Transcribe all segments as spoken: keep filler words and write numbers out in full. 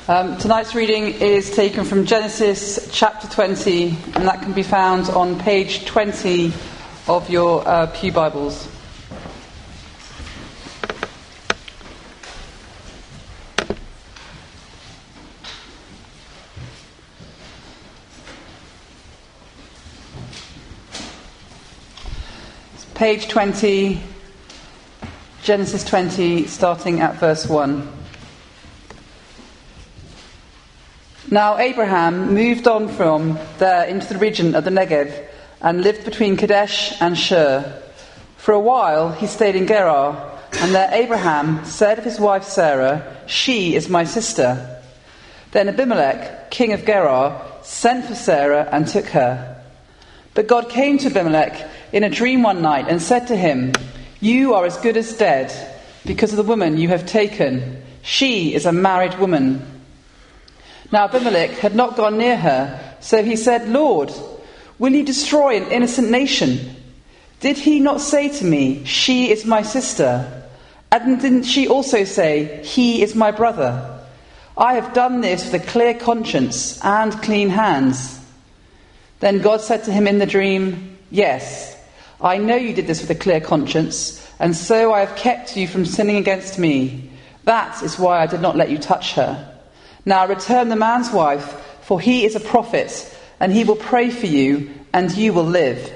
Um, tonight's reading is taken from Genesis chapter twenty, and that can be found on page twenty of your uh, Pew Bibles. It's page twenty, Genesis twenty, starting at verse one. Now Abraham moved on from there into the region of the Negev and lived between Kadesh and Shur. For a while he stayed in Gerar, and there Abraham said of his wife Sarah, "She is my sister." Then Abimelech, king of Gerar, sent for Sarah and took her. But God came to Abimelech in a dream one night and said to him, "You are as good as dead because of the woman you have taken. She is a married woman." Now Abimelech had not gone near her, so he said, "Lord, will you destroy an innocent nation? Did he not say to me, 'She is my sister'? And didn't she also say, 'He is my brother'? I have done this with a clear conscience and clean hands." Then God said to him in the dream, "Yes, I know you did this with a clear conscience, and so I have kept you from sinning against me. That is why I did not let you touch her. Now return the man's wife, for he is a prophet, and he will pray for you, and you will live.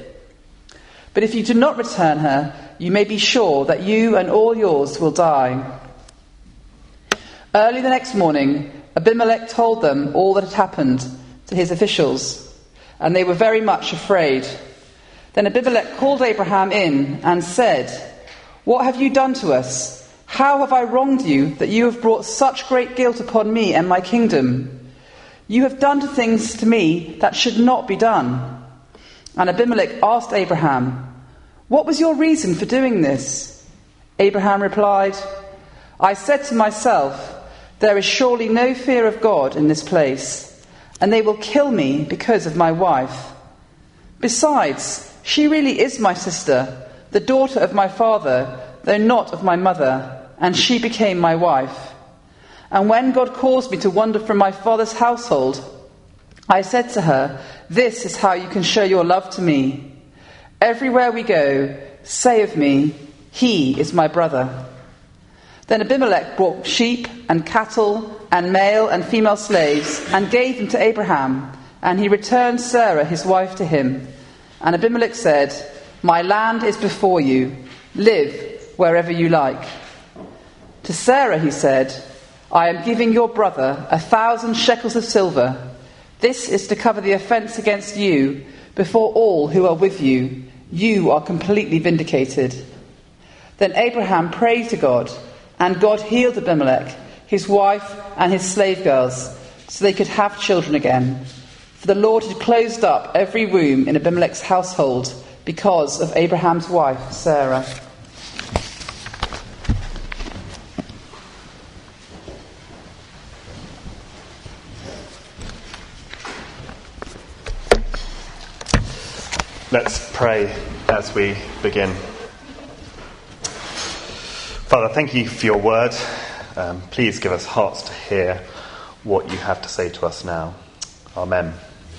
But if you do not return her, you may be sure that you and all yours will die." Early the next morning, Abimelech told them all that had happened to his officials, and they were very much afraid. Then Abimelech called Abraham in and said, "What have you done to us? How have I wronged you that you have brought such great guilt upon me and my kingdom? You have done things to me that should not be done." And Abimelech asked Abraham, "What was your reason for doing this?" Abraham replied, "I said to myself, there is surely no fear of God in this place, and they will kill me because of my wife. Besides, she really is my sister, the daughter of my father, though not of my mother, and she became my wife. And when God caused me to wander from my father's household, I said to her, 'This is how you can show your love to me. Everywhere we go, say of me, he is my brother.' Then Abimelech brought sheep and cattle and male and female slaves and gave them to Abraham, and he returned Sarah his wife to him. And Abimelech said, 'My land is before you. Live wherever you like.' To Sarah he said, 'I am giving your brother a thousand shekels of silver. This is to cover the offence against you before all who are with you. You are completely vindicated.' Then Abraham prayed to God, and God healed Abimelech, his wife and his slave girls, so they could have children again. For the Lord had closed up every womb in Abimelech's household because of Abraham's wife, Sarah." Let's pray as we begin. Father, thank you for your word. Um, please give us hearts to hear what you have to say to us now. Amen.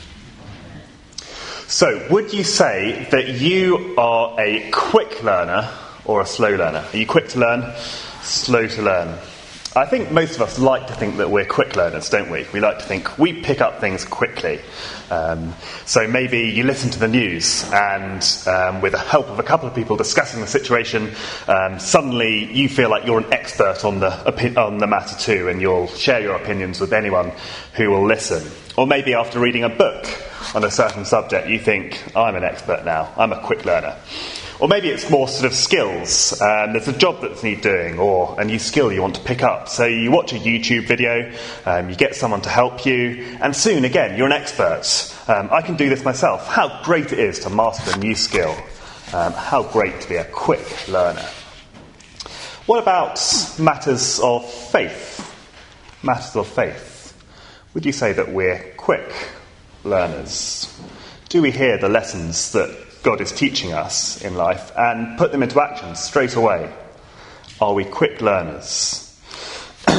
So, would you say that you are a quick learner or a slow learner? Are you quick to learn, slow to learn? I think most of us like to think that we're quick learners, don't we? We like to think we pick up things quickly. Um, so maybe you listen to the news and um, with the help of a couple of people discussing the situation, um, suddenly you feel like you're an expert on the on the matter too, and you'll share your opinions with anyone who will listen. Or maybe after reading a book on a certain subject, you think, I'm an expert now, I'm a quick learner. Or maybe it's more sort of skills. Um, there's a job that's need doing, or a new skill you want to pick up. So you watch a YouTube video, um, you get someone to help you, and soon, again, you're an expert. Um, I can do this myself. How great it is to master a new skill. Um, how great to be a quick learner. What about matters of faith? Matters of faith. Would you say that we're quick learners? Do we hear the lessons that God is teaching us in life and put them into action straight away? Are we quick learners?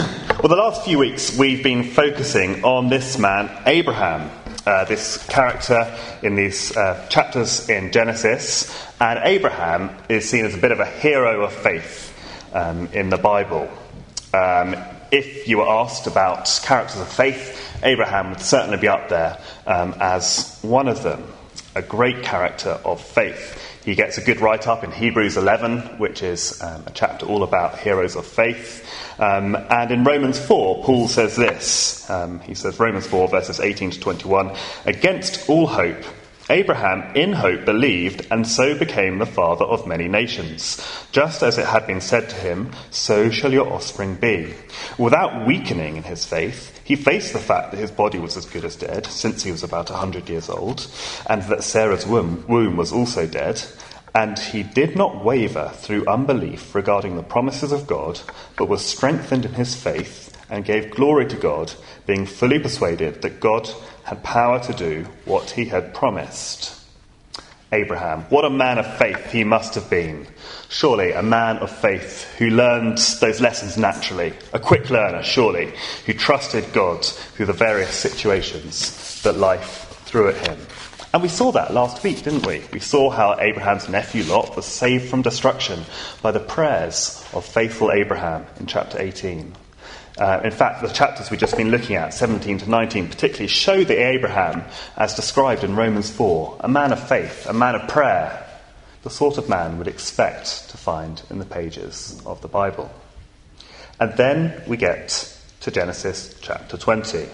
Well, the last few weeks we've been focusing on this man, Abraham, uh, this character in these uh, chapters in Genesis. And Abraham is seen as a bit of a hero of faith um, in the Bible. Um, if you were asked about characters of faith, Abraham would certainly be up there um, as one of them, a great character of faith. He gets a good write-up in Hebrews eleven, which is um, a chapter all about heroes of faith. Um, and in Romans four, Paul says this. Um, he says, Romans four, verses eighteen to twenty-one, "Against all hope, Abraham in hope believed, and so became the father of many nations. Just as it had been said to him, so shall your offspring be. Without weakening in his faith, he faced the fact that his body was as good as dead, since he was about a hundred years old, and that Sarah's womb, womb was also dead. And he did not waver through unbelief regarding the promises of God, but was strengthened in his faith, and gave glory to God, being fully persuaded that God had power to do what he had promised." Abraham, what a man of faith he must have been. Surely a man of faith who learned those lessons naturally. A quick learner, surely, who trusted God through the various situations that life threw at him. And we saw that last week, didn't we? We saw how Abraham's nephew Lot was saved from destruction by the prayers of faithful Abraham in chapter eighteen. Uh, in fact, the chapters we've just been looking at, seventeen to nineteen, particularly show the Abraham as described in Romans four, a man of faith, a man of prayer, the sort of man we'd expect to find in the pages of the Bible. And then we get to Genesis chapter twenty.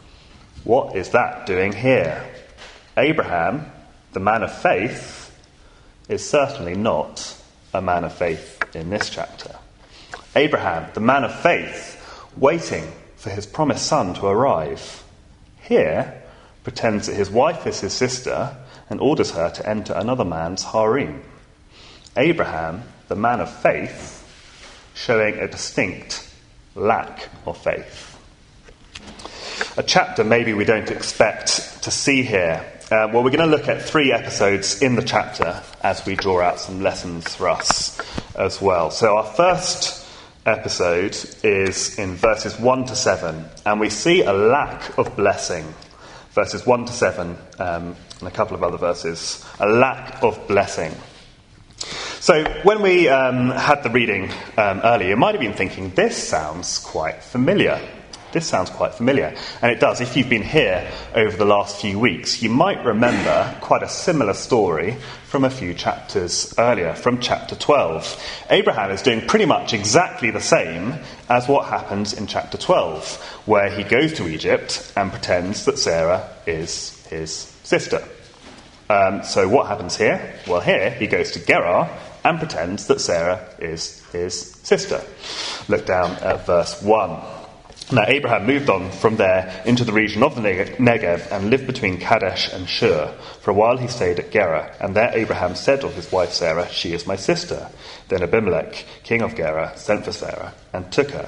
What is that doing here? Abraham, the man of faith, is certainly not a man of faith in this chapter. Abraham, the man of faith, waiting for his promised son to arrive, here pretends that his wife is his sister and orders her to enter another man's harem. Abraham, the man of faith, showing a distinct lack of faith. A chapter maybe we don't expect to see here. Uh, well, we're going to look at three episodes in the chapter as we draw out some lessons for us as well. So our first episode is in verses one to seven, and we see a lack of blessing. Verses one to seven, um, and a couple of other verses. A lack of blessing. So when we um, had the reading um, earlier, you might have been thinking, this sounds quite familiar. This sounds quite familiar. And it does. If you've been here over the last few weeks, you might remember quite a similar story from a few chapters earlier, from chapter twelve. Abraham is doing pretty much exactly the same as what happens in chapter twelve, where he goes to Egypt and pretends that Sarah is his sister. Um, so what happens here? Well, here he goes to Gerar and pretends that Sarah is his sister. Look down at verse one. Now Abraham moved on from there into the region of the Negev and lived between Kadesh and Shur. For a while he stayed at Gerar, and there Abraham said of his wife Sarah, "She is my sister." Then Abimelech, king of Gerar, sent for Sarah and took her.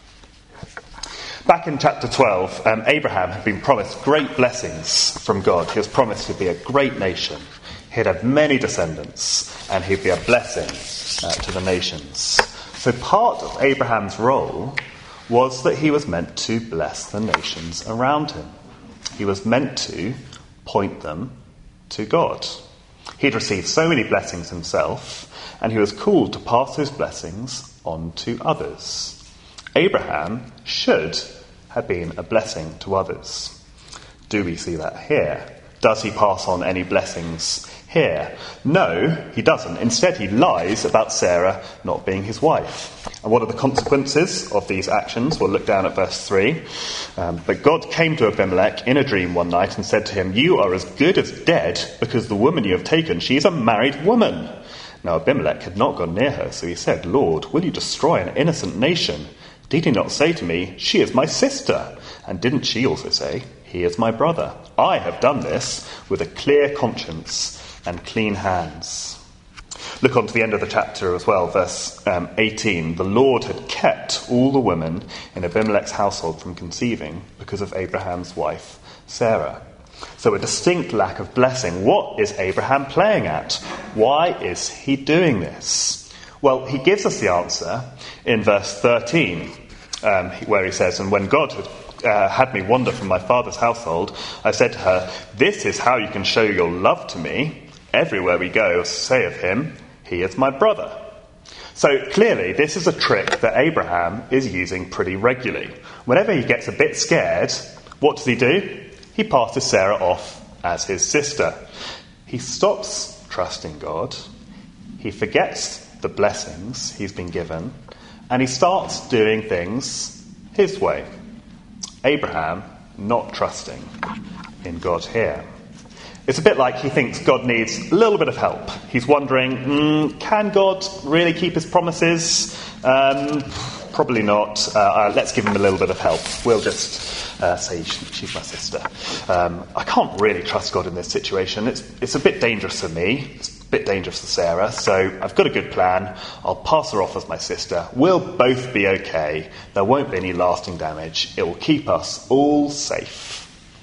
Back in chapter twelve, um, Abraham had been promised great blessings from God. He was promised he'd be a great nation. He'd have many descendants, and he'd be a blessing uh, to the nations. So part of Abraham's role was that he was meant to bless the nations around him. He was meant to point them to God. He'd received so many blessings himself, and he was called to pass those blessings on to others. Abraham should have been a blessing to others. Do we see that here? Does he pass on any blessings here? No, he doesn't. Instead, he lies about Sarah not being his wife. And what are the consequences of these actions? We'll look down at verse three. Um, but God came to Abimelech in a dream one night and said to him, "You are as good as dead, because the woman you have taken, she is a married woman." Now Abimelech had not gone near her, so he said, "Lord, will you destroy an innocent nation? Did he not say to me, 'She is my sister'? And didn't she also say, 'He is my brother'? I have done this with a clear conscience and clean hands." Look on to the end of the chapter as well, verse um, eighteen. The Lord had kept all the women in Abimelech's household from conceiving because of Abraham's wife, Sarah. So a distinct lack of blessing. What is Abraham playing at? Why is he doing this? Well, he gives us the answer in verse thirteen. um, where he says, "And when God had uh, had me wander from my father's household, I said to her, 'This is how you can show your love to me. Everywhere we go, say of him, he is my brother.'" So clearly, this is a trick that Abraham is using pretty regularly. Whenever he gets a bit scared, what does he do? He passes Sarah off as his sister. He stops trusting God. He forgets the blessings he's been given, and he starts doing things his way. Abraham not trusting in God here. It's a bit like he thinks God needs a little bit of help. He's wondering, mm, can God really keep his promises? Um, probably not. Uh, uh, let's give him a little bit of help. We'll just uh, say she's my sister. Um, I can't really trust God in this situation. It's, it's a bit dangerous for me. It's a bit dangerous for Sarah. So I've got a good plan. I'll pass her off as my sister. We'll both be okay. There won't be any lasting damage. It will keep us all safe.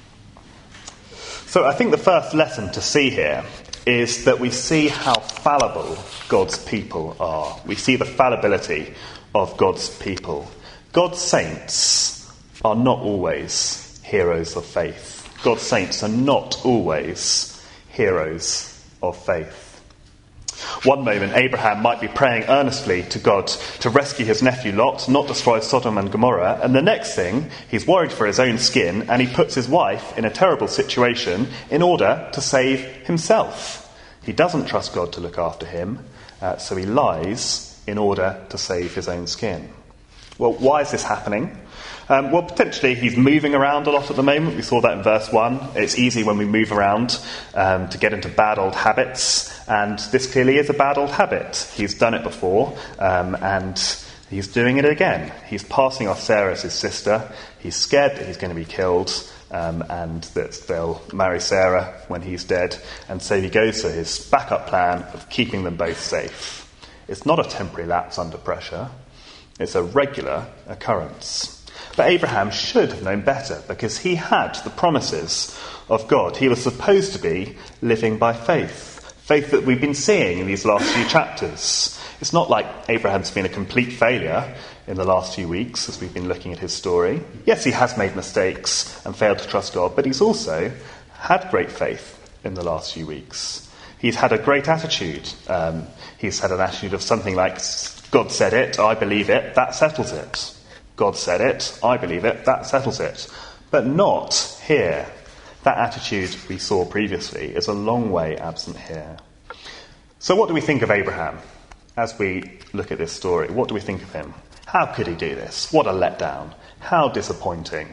So I think the first lesson to see here is that we see how fallible God's people are. We see the fallibility of God's people. God's saints are not always heroes of faith. God's saints are not always heroes of faith. One moment, Abraham might be praying earnestly to God to rescue his nephew Lot, not destroy Sodom and Gomorrah, and the next thing, he's worried for his own skin, and he puts his wife in a terrible situation in order to save himself. He doesn't trust God to look after him, uh, so he lies in order to save his own skin. Well, why is this happening? Um, well, potentially he's moving around a lot at the moment. We saw that in verse one. It's easy when we move around um, to get into bad old habits, and this clearly is a bad old habit. He's done it before, um, and he's doing it again. He's passing off Sarah as his sister. He's scared that he's going to be killed, um, and that they'll marry Sarah when he's dead, and so he goes for his backup plan of keeping them both safe. It's not a temporary lapse under pressure. It's a regular occurrence. But Abraham should have known better, because he had the promises of God. He was supposed to be living by faith, faith that we've been seeing in these last few chapters. It's not like Abraham's been a complete failure in the last few weeks as we've been looking at his story. Yes, he has made mistakes and failed to trust God, but he's also had great faith in the last few weeks. He's had a great attitude. Um, he's had an attitude of something like, God said it, I believe it, that settles it. God said it, I believe it, that settles it. But not here. That attitude we saw previously is a long way absent here. So what do we think of Abraham as we look at this story? What do we think of him? How could he do this? What a letdown. How disappointing.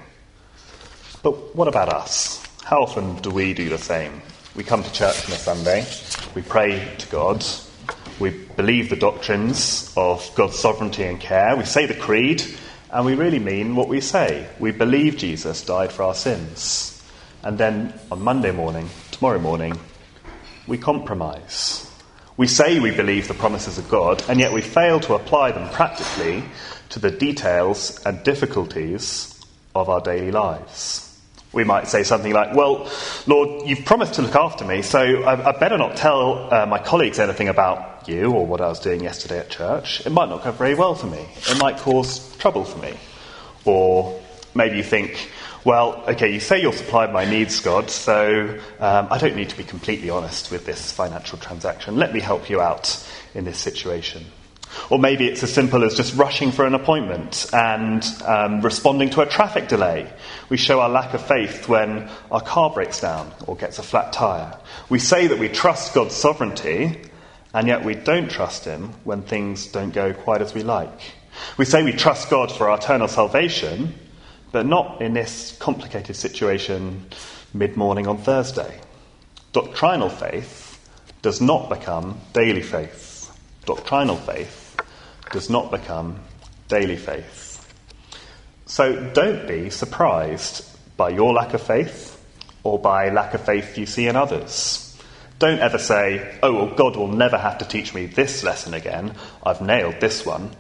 But what about us? How often do we do the same? We come to church on a Sunday, we pray to God, we believe the doctrines of God's sovereignty and care, we say the creed, and we really mean what we say. We believe Jesus died for our sins. And then on Monday morning, tomorrow morning, we compromise. We say we believe the promises of God, and yet we fail to apply them practically to the details and difficulties of our daily lives. We might say something like, well, Lord, you've promised to look after me, so I, I better not tell uh, my colleagues anything about you or what I was doing yesterday at church. It might not go very well for me. It might cause trouble for me. Or maybe you think, well, okay, you say you'll supply my needs, God, so um, I don't need to be completely honest with this financial transaction. Let me help you out in this situation. Or maybe it's as simple as just rushing for an appointment and um, responding to a traffic delay. We show our lack of faith when our car breaks down or gets a flat tyre. We say that we trust God's sovereignty, and yet we don't trust him when things don't go quite as we like. We say we trust God for our eternal salvation, but not in this complicated situation mid-morning on Thursday. Doctrinal faith does not become daily faith. Doctrinal faith does not become daily faith. So don't be surprised by your lack of faith or by lack of faith you see in others. Don't ever say, oh, well, God will never have to teach me this lesson again. I've nailed this one.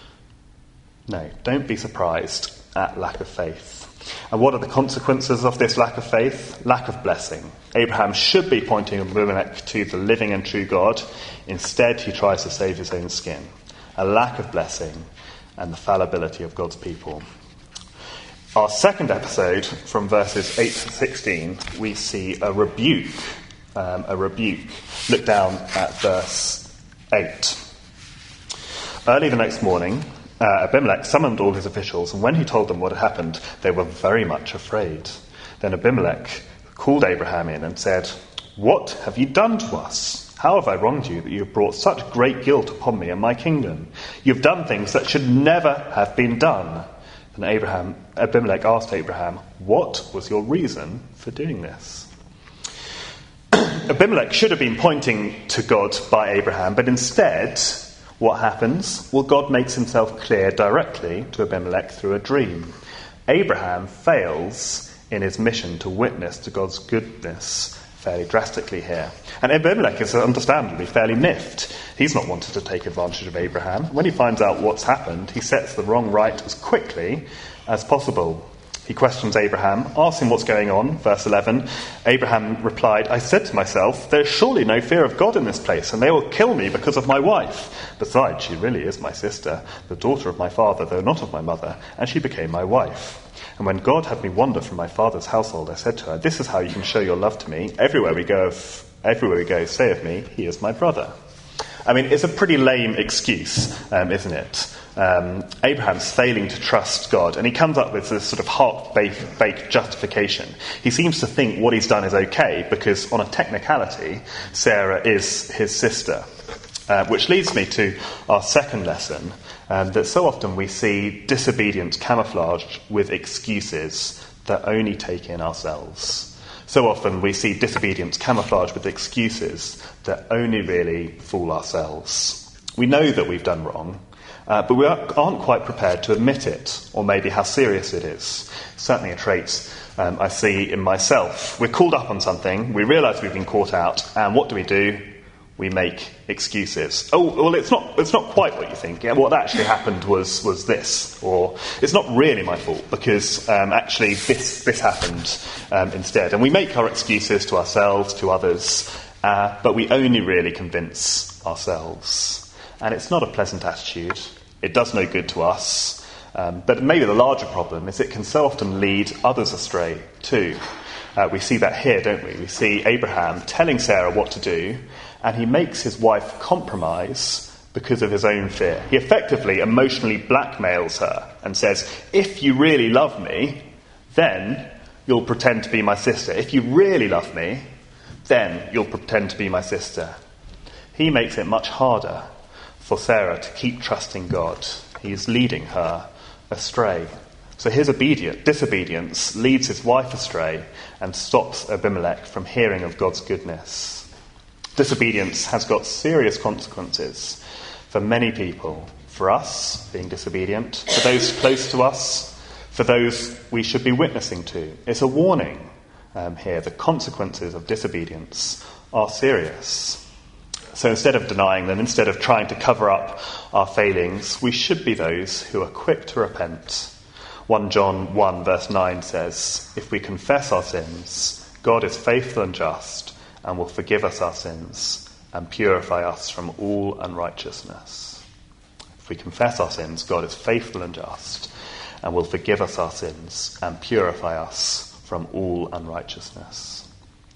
No, don't be surprised at lack of faith. And what are the consequences of this lack of faith? Lack of blessing. Abraham should be pointing Abimelech to the living and true God. Instead, he tries to save his own skin. A lack of blessing and the fallibility of God's people. Our second episode, from verses eight to sixteen, we see a rebuke. Um, a rebuke. Look down at verse eight. Early the next morning, uh, Abimelech summoned all his officials, and when he told them what had happened, they were very much afraid. Then Abimelech called Abraham in and said, "What have you done to us? How have I wronged you that you have brought such great guilt upon me and my kingdom? You have done things that should never have been done." And Abraham, Abimelech asked Abraham, "What was your reason for doing this?" Abimelech should have been pointing to God by Abraham, but instead, what happens? Well, God makes himself clear directly to Abimelech through a dream. Abraham fails in his mission to witness to God's goodness fairly drastically here. And Abimelech is understandably fairly miffed. He's not wanted to take advantage of Abraham. When he finds out what's happened, he sets the wrong right as quickly as possible. He questions Abraham, asks him what's going on. Verse eleven, Abraham replied, "I said to myself, there's surely no fear of God in this place, and they will kill me because of my wife. Besides, she really is my sister, the daughter of my father, though not of my mother, and she became my wife. And when God had me wander from my father's household, I said to her, this is how you can show your love to me. Everywhere we go, everywhere we go, say of me, he is my brother." I mean, it's a pretty lame excuse, um, isn't it? Um, Abraham's failing to trust God, and he comes up with this sort of half-baked justification. He seems to think what he's done is okay, because on a technicality, Sarah is his sister. Uh, which leads me to our second lesson, um, that so often we see disobedience camouflaged with excuses that only take in ourselves. So often we see disobedience camouflaged with excuses that only really fool ourselves. We know that we've done wrong, uh, but we aren't quite prepared to admit it, or maybe how serious it is. Certainly a trait um, I see in myself. We're called up on something, we realise we've been caught out, and what do we do? We make excuses. Oh, well, it's not it's not quite what you think. Yeah, what actually happened was was this. Or it's not really my fault because um, actually this this happened um, instead. And we make our excuses to ourselves, to others, uh, but we only really convince ourselves. And it's not a pleasant attitude. It does no good to us. Um, but maybe the larger problem is it can so often lead others astray too. Uh, we see that here, don't we? We see Abraham telling Sarah what to do, and he makes his wife compromise because of his own fear. He effectively emotionally blackmails her and says, if you really love me, then you'll pretend to be my sister. If you really love me, then you'll pretend to be my sister. He makes it much harder for Sarah to keep trusting God. He is leading her astray. So his obedient, disobedience leads his wife astray and stops Abimelech from hearing of God's goodness. Disobedience has got serious consequences for many people. For us, being disobedient, for those close to us, for those we should be witnessing to. It's a warning um, here. The consequences of disobedience are serious. So instead of denying them, instead of trying to cover up our failings, we should be those who are quick to repent. First John one verse nine says, if we confess our sins, God is faithful and just and will forgive us our sins and purify us from all unrighteousness. If we confess our sins, God is faithful and just and will forgive us our sins and purify us from all unrighteousness.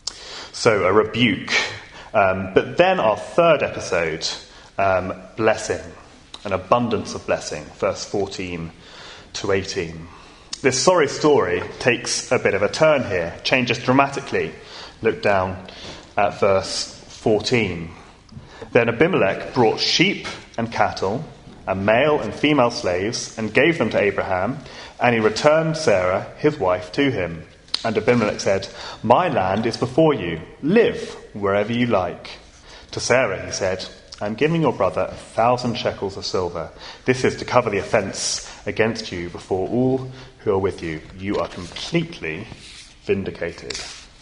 So a rebuke. Um, but then our third episode, um, blessing, an abundance of blessing, verse fourteen to eighteen. This sorry story takes a bit of a turn here, changes dramatically. Look down at verse fourteen. Then Abimelech brought sheep and cattle, and male and female slaves, and gave them to Abraham, and he returned Sarah, his wife, to him. And Abimelech said, my land is before you. Live wherever you like. To Sarah he said, I'm giving your brother a thousand shekels of silver. This is to cover the offence against you before all who are with you. You are completely vindicated.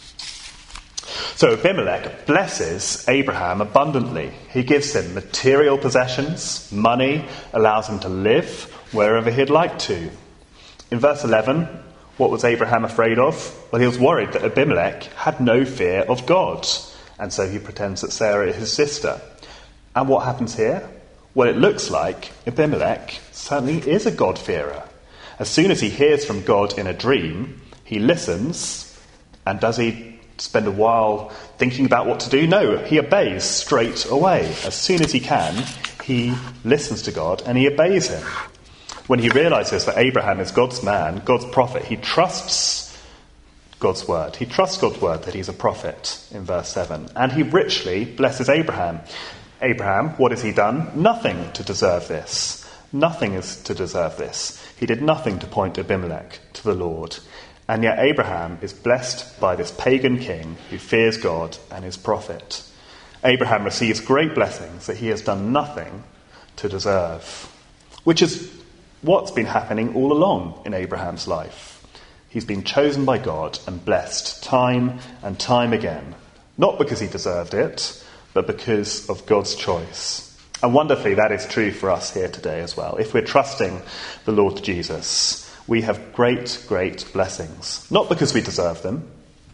So Abimelech blesses Abraham abundantly. He gives him material possessions, money, allows him to live wherever he'd like to. In verse eleven, what was Abraham afraid of? Well, he was worried that Abimelech had no fear of God, and so he pretends that Sarah is his sister. And what happens here? Well, it looks like Abimelech certainly is a God-fearer. As soon as he hears from God in a dream, he listens, and does he spend a while thinking about what to do? No, he obeys straight away. As soon as he can, he listens to God and he obeys him. When he realizes that Abraham is God's man, God's prophet, he trusts God's word. He trusts God's word that he's a prophet in verse seven. And he richly blesses Abraham. Abraham, what has he done? Nothing to deserve this. Nothing is to deserve this. He did nothing to point Abimelech to the Lord. And yet Abraham is blessed by this pagan king who fears God and his prophet. Abraham receives great blessings that he has done nothing to deserve, which is what's been happening all along in Abraham's life. He's been chosen by God and blessed time and time again, not because he deserved it, but because of God's choice. And wonderfully, that is true for us here today as well. If we're trusting the Lord Jesus, we have great, great blessings. Not because we deserve them,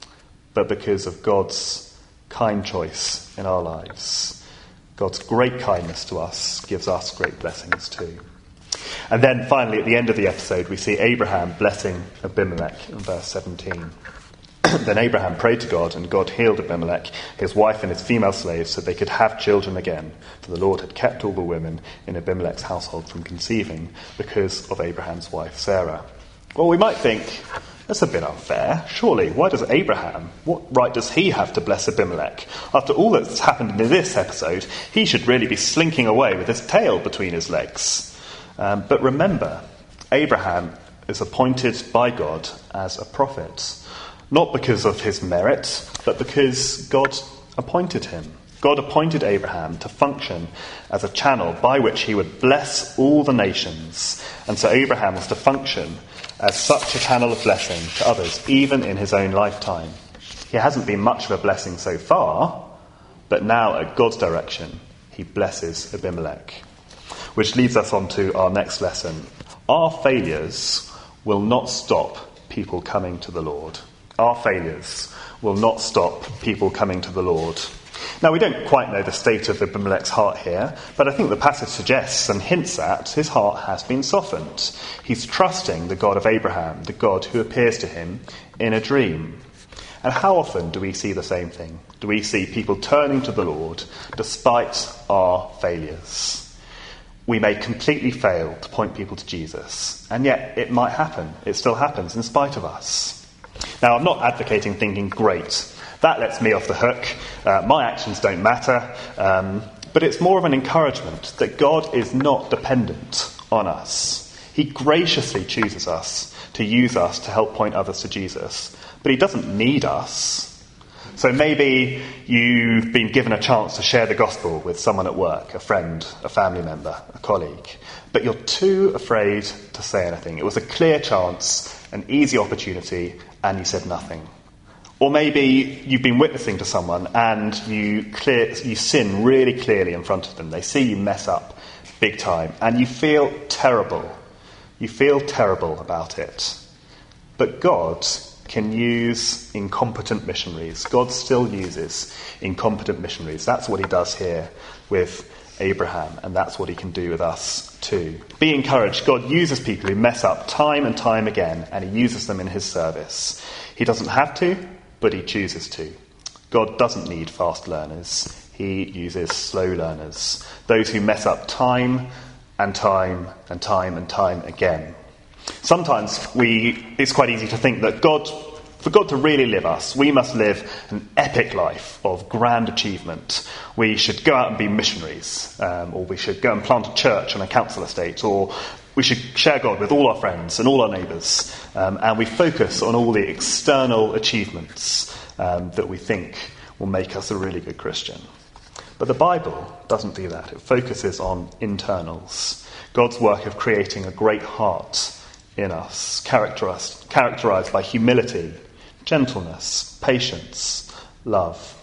but because of God's kind choice in our lives. God's great kindness to us gives us great blessings too. And then finally, at the end of the episode, we see Abraham blessing Abimelech in verse seventeen. Then Abraham prayed to God, and God healed Abimelech, his wife and his female slaves, so they could have children again. For the Lord had kept all the women in Abimelech's household from conceiving because of Abraham's wife Sarah. Well, we might think, that's a bit unfair. Surely, why does Abraham, what right does he have to bless Abimelech? After all that's happened in this episode, he should really be slinking away with his tail between his legs. Um, but remember, Abraham is appointed by God as a prophet. Not because of his merit, but because God appointed him. God appointed Abraham to function as a channel by which he would bless all the nations. And so Abraham was to function as such a channel of blessing to others, even in his own lifetime. He hasn't been much of a blessing so far, but now at God's direction, he blesses Abimelech. Which leads us on to our next lesson. Our failures will not stop people coming to the Lord. Our failures will not stop people coming to the Lord. Now, we don't quite know the state of Abimelech's heart here, but I think the passage suggests and hints at his heart has been softened. He's trusting the God of Abraham, the God who appears to him in a dream. And how often do we see the same thing? Do we see people turning to the Lord despite our failures? We may completely fail to point people to Jesus, and yet it might happen. It still happens in spite of us. Now, I'm not advocating thinking, great, that lets me off the hook, uh, my actions don't matter, um, but it's more of an encouragement that God is not dependent on us. He graciously chooses us to use us to help point others to Jesus, but he doesn't need us. So maybe you've been given a chance to share the gospel with someone at work, a friend, a family member, a colleague, but you're too afraid to say anything. It was a clear chance, an easy opportunity, and you said nothing. Or maybe you've been witnessing to someone and you clear, you sin really clearly in front of them. They see you mess up big time and you feel terrible. You feel terrible about it. But God can use incompetent missionaries. God still uses incompetent missionaries. That's what he does here with Abraham, and that's what he can do with us too. Be encouraged. God uses people who mess up time and time again, and he uses them in his service. He doesn't have to, but he chooses to. God doesn't need fast learners. He uses slow learners, those who mess up time and time and time and time again. Sometimes we it's quite easy to think that God, for God to really live us, we must live an epic life of grand achievement. We should go out and be missionaries, um, or we should go and plant a church on a council estate, or we should share God with all our friends and all our neighbours, um, and we focus on all the external achievements um, that we think will make us a really good Christian. But the Bible doesn't do that. It focuses on internals, God's work of creating a great heart in us, characterized, characterized by humility, gentleness, patience, love.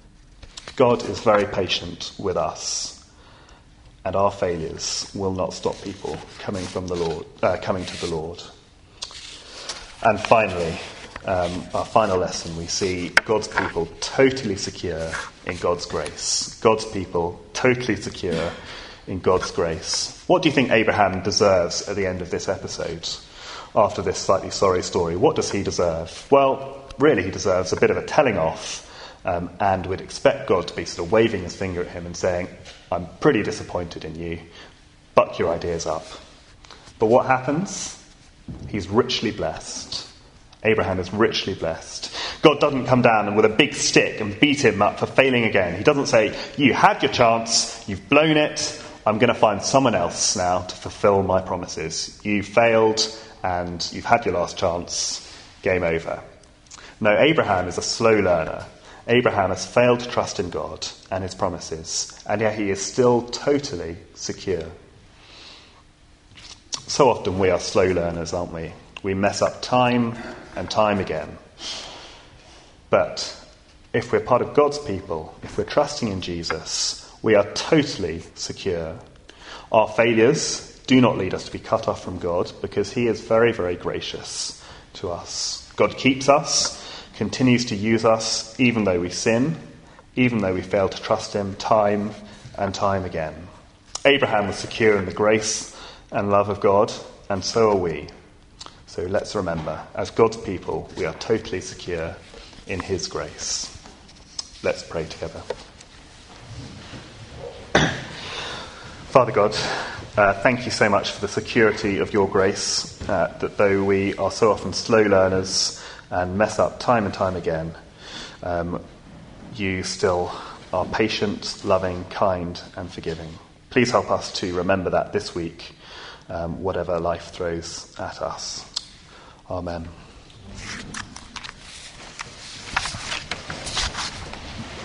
God is very patient with us, and our failures will not stop people coming from the Lord, uh, coming to the Lord. And finally, um, our final lesson, we see God's people totally secure in God's grace. God's people totally secure in God's grace. What do you think Abraham deserves at the end of this episode? After this slightly sorry story, what does he deserve? Well, really he deserves a bit of a telling off, um, and we'd expect God to be sort of waving his finger at him and saying, I'm pretty disappointed in you, buck your ideas up. But what happens? He's richly blessed. Abraham is richly blessed. God doesn't come down with a big stick and beat him up for failing again. He doesn't say, you had your chance, you've blown it, I'm going to find someone else now to fulfill my promises. You failed and you've had your last chance, game over. No, Abraham is a slow learner. Abraham has failed to trust in God and his promises, and yet he is still totally secure. So often we are slow learners, aren't we? We mess up time and time again. But if we're part of God's people, if we're trusting in Jesus, we are totally secure. Our failures do not lead us to be cut off from God, because he is very, very gracious to us. God keeps us, continues to use us, even though we sin, even though we fail to trust him time and time again. Abraham was secure in the grace and love of God, and so are we. So let's remember, as God's people, we are totally secure in his grace. Let's pray together. Father God, uh, thank you so much for the security of your grace, uh, that though we are so often slow learners and mess up time and time again, um, you still are patient, loving, kind and forgiving. Please help us to remember that this week, um, whatever life throws at us. Amen.